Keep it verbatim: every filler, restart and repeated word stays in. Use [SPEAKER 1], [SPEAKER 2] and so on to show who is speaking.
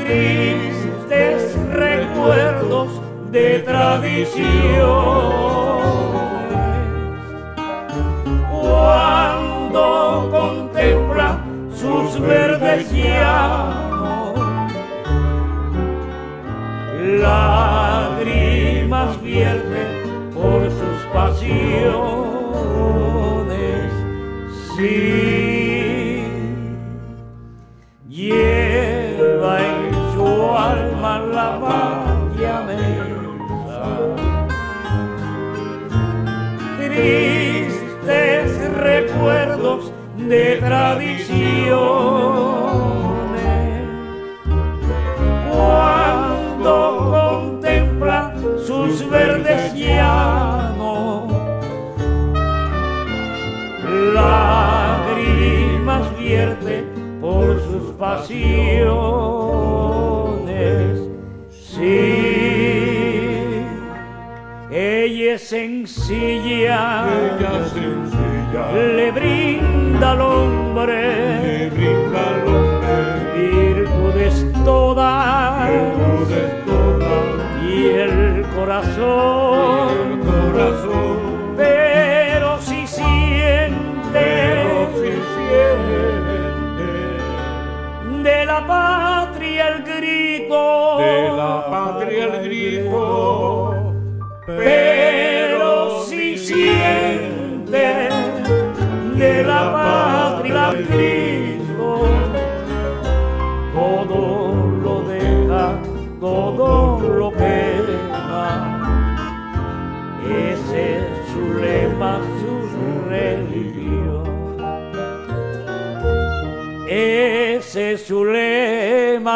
[SPEAKER 1] tristes recuerdos de tradiciones. Cuando contempla sus verdes llanos, lágrimas vierte por sus pasiones. Sí, lleva en su alma la patria mesa, tristes recuerdos de tradiciones. Cuando contempla sus verdes llanos, lágrimas vierte por sus pasiones. Sí, ella es sencilla,
[SPEAKER 2] ella sencilla,
[SPEAKER 1] le brinda al hombre,
[SPEAKER 2] le brinda al hombre
[SPEAKER 1] virtudes todas,
[SPEAKER 2] virtudes todas,
[SPEAKER 1] y el corazón,
[SPEAKER 2] y el corazón,
[SPEAKER 1] pero si siente,
[SPEAKER 2] pero si siente
[SPEAKER 1] de la patria el grito,
[SPEAKER 2] de la patria el grito,
[SPEAKER 1] pero si siente de la patria el grito, todo lo deja, todo lo quema. Ese es su lema, su religión. Ese es su lema,